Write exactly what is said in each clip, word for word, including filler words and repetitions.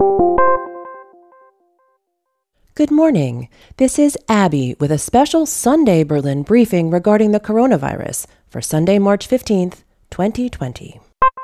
Good morning. This is Abby with a special Sunday Berlin briefing regarding the coronavirus for Sunday, March fifteenth, twenty twenty.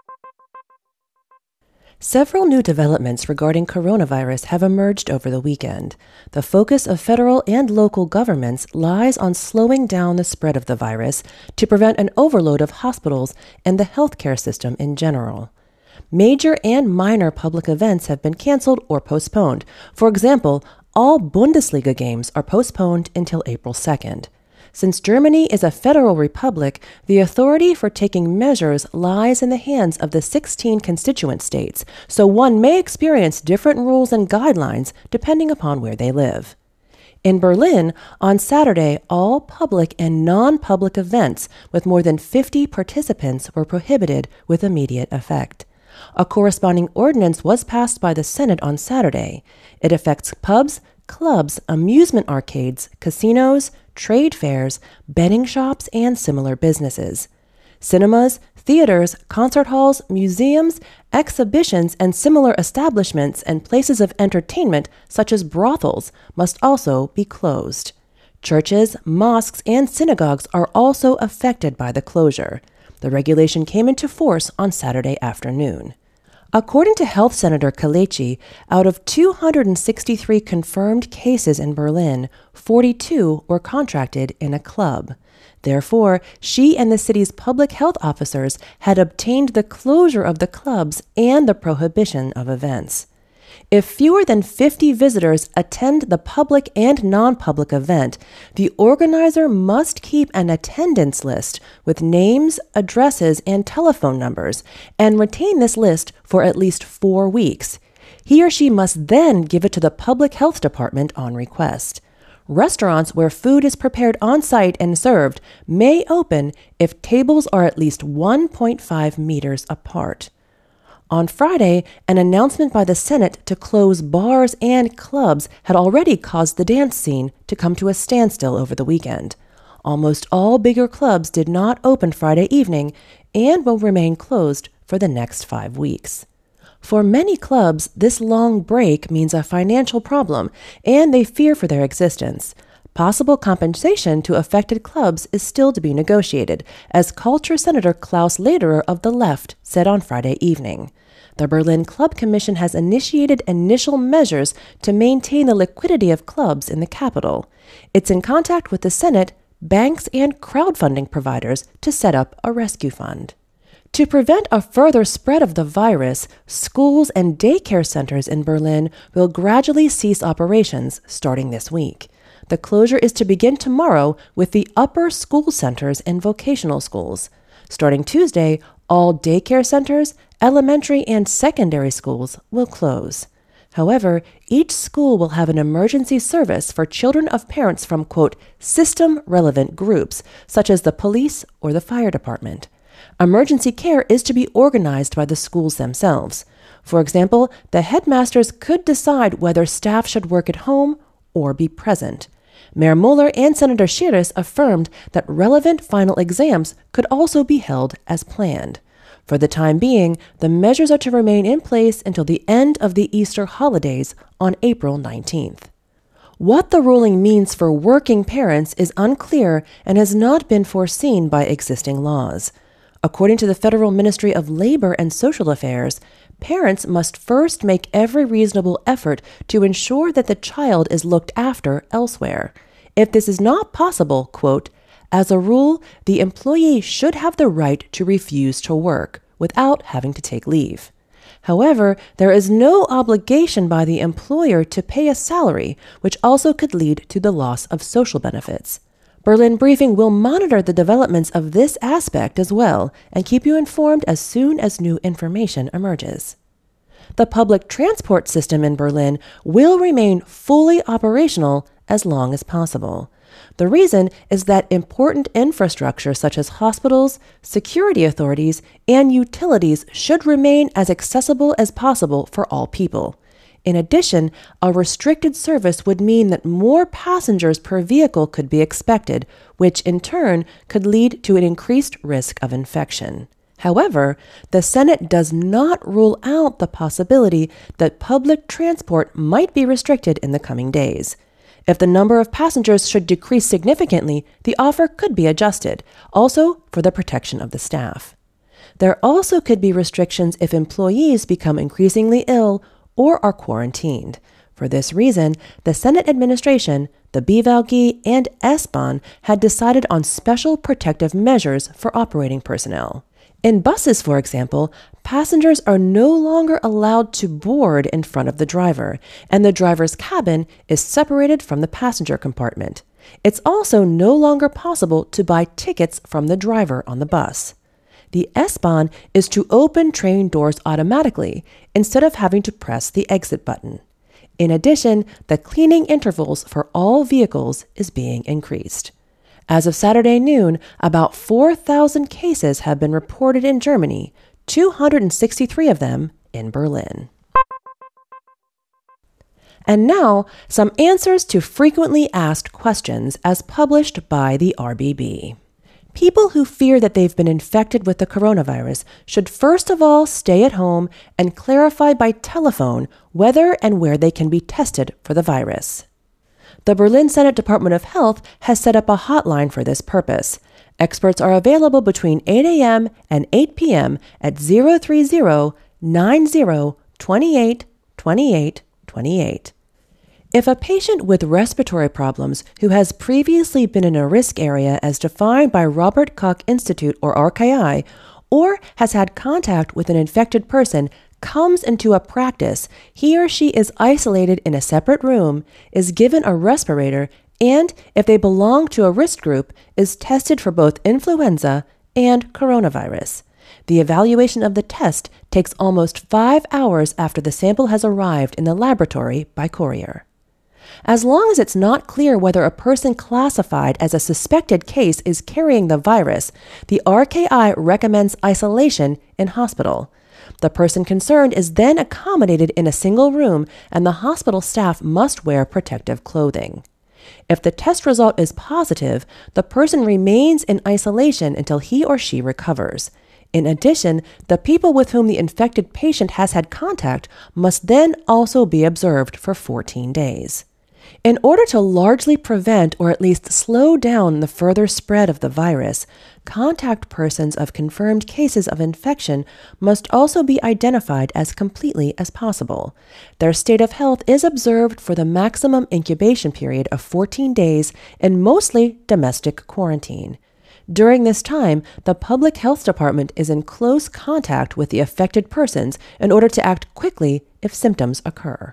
Several new developments regarding coronavirus have emerged over the weekend. The focus of federal and local governments lies on slowing down the spread of the virus to prevent an overload of hospitals and the healthcare system in general. Major and minor public events have been canceled or postponed. For example, all Bundesliga games are postponed until April second. Since Germany is a federal republic, the authority for taking measures lies in the hands of the sixteen constituent states, so one may experience different rules and guidelines depending upon where they live. In Berlin, on Saturday, all public and non-public events with more than fifty participants were prohibited with immediate effect. A corresponding ordinance was passed by the Senate on Saturday. It affects pubs, clubs, amusement arcades, casinos, trade fairs, betting shops, and similar businesses. Cinemas, theaters, concert halls, museums, exhibitions, and similar establishments and places of entertainment, such as brothels, must also be closed. Churches, mosques, and synagogues are also affected by the closure. The regulation came into force on Saturday afternoon. According to Health Senator Kelechi, out of two hundred sixty-three confirmed cases in Berlin, forty-two were contracted in a club. Therefore, she and the city's public health officers had obtained the closure of the clubs and the prohibition of events. If fewer than fifty visitors attend the public and non-public event, the organizer must keep an attendance list with names, addresses, and telephone numbers, and retain this list for at least four weeks. He or she must then give it to the public health department on request. Restaurants where food is prepared on-site and served may open if tables are at least one point five meters apart. On Friday, an announcement by the Senate to close bars and clubs had already caused the dance scene to come to a standstill over the weekend. Almost all bigger clubs did not open Friday evening and will remain closed for the next five weeks. For many clubs, this long break means a financial problem, and they fear for their existence. Possible compensation to affected clubs is still to be negotiated, as Culture Senator Klaus Lederer of the left said on Friday evening. The Berlin Club Commission has initiated initial measures to maintain the liquidity of clubs in the capital. It's in contact with the Senate, banks, and crowdfunding providers to set up a rescue fund. To prevent a further spread of the virus, schools and daycare centers in Berlin will gradually cease operations starting this week. The closure is to begin tomorrow with the upper school centers and vocational schools. Starting Tuesday, all daycare centers, elementary and secondary schools will close. However, each school will have an emergency service for children of parents from, quote, system-relevant groups, such as the police or the fire department. Emergency care is to be organized by the schools themselves. For example, the headmasters could decide whether staff should work at home or be present. Mayor Muller and Senator Schiris affirmed that relevant final exams could also be held as planned. For the time being, the measures are to remain in place until the end of the Easter holidays on April nineteenth. What the ruling means for working parents is unclear and has not been foreseen by existing laws. According to the Federal Ministry of Labor and Social Affairs, parents must first make every reasonable effort to ensure that the child is looked after elsewhere. If this is not possible, quote, as a rule, the employee should have the right to refuse to work without having to take leave. However, there is no obligation by the employer to pay a salary, which also could lead to the loss of social benefits. Berlin Briefing will monitor the developments of this aspect as well and keep you informed as soon as new information emerges. The public transport system in Berlin will remain fully operational as long as possible. The reason is that important infrastructure such as hospitals, security authorities, and utilities should remain as accessible as possible for all people. In addition, a restricted service would mean that more passengers per vehicle could be expected, which in turn could lead to an increased risk of infection. However, the Senate does not rule out the possibility that public transport might be restricted in the coming days. If the number of passengers should decrease significantly, the offer could be adjusted, also for the protection of the staff. There also could be restrictions if employees become increasingly ill or are quarantined. For this reason, the Senate administration, the B V A L G I, and S B A N had decided on special protective measures for operating personnel. In buses, for example, passengers are no longer allowed to board in front of the driver, and the driver's cabin is separated from the passenger compartment. It's also no longer possible to buy tickets from the driver on the bus. The S B A N is to open train doors automatically instead of having to press the exit button. In addition, the cleaning intervals for all vehicles is being increased. As of Saturday noon, about four thousand cases have been reported in Germany, two hundred sixty-three of them in Berlin. And now, some answers to frequently asked questions as published by the R B B. People who fear that they've been infected with the coronavirus should first of all stay at home and clarify by telephone whether and where they can be tested for the virus. The Berlin Senate Department of Health has set up a hotline for this purpose. Experts are available between eight a.m. and eight p.m. at zero three zero, nine zero, two eight, two eight, two eight. If a patient with respiratory problems who has previously been in a risk area as defined by Robert Koch Institute or R K I, or has had contact with an infected person, comes into a practice, he or she is isolated in a separate room, is given a respirator, and, if they belong to a risk group, is tested for both influenza and coronavirus. The evaluation of the test takes almost five hours after the sample has arrived in the laboratory by courier. As long as it's not clear whether a person classified as a suspected case is carrying the virus, the R K I recommends isolation in hospital. The person concerned is then accommodated in a single room, and the hospital staff must wear protective clothing. If the test result is positive, the person remains in isolation until he or she recovers. In addition, the people with whom the infected patient has had contact must then also be observed for fourteen days. In order to largely prevent or at least slow down the further spread of the virus, contact persons of confirmed cases of infection must also be identified as completely as possible. Their state of health is observed for the maximum incubation period of fourteen days in mostly domestic quarantine. During this time, the Public Health Department is in close contact with the affected persons in order to act quickly if symptoms occur.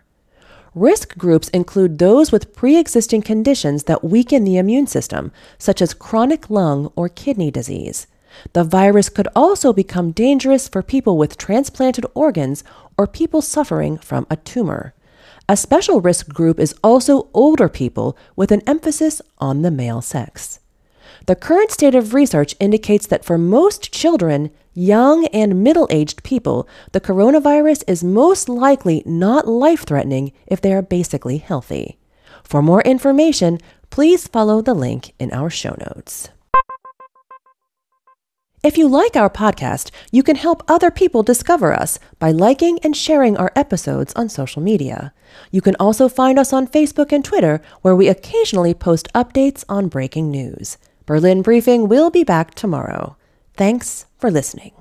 Risk groups include those with pre-existing conditions that weaken the immune system, such as chronic lung or kidney disease. The virus could also become dangerous for people with transplanted organs or people suffering from a tumor. A special risk group is also older people, with an emphasis on the male sex. The current state of research indicates that for most children, young and middle-aged people, the coronavirus is most likely not life-threatening if they are basically healthy. For more information, please follow the link in our show notes. If you like our podcast, you can help other people discover us by liking and sharing our episodes on social media. You can also find us on Facebook and Twitter, where we occasionally post updates on breaking news. Berlin Briefing will be back tomorrow. Thanks for listening.